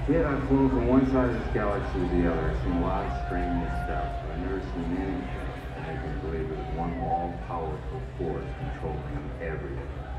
Yet I've flown from one side of this galaxy to the other. I've seen a lot of strange stuff, but I've never seen anything that made me believe it was one all-powerful force controlling everything.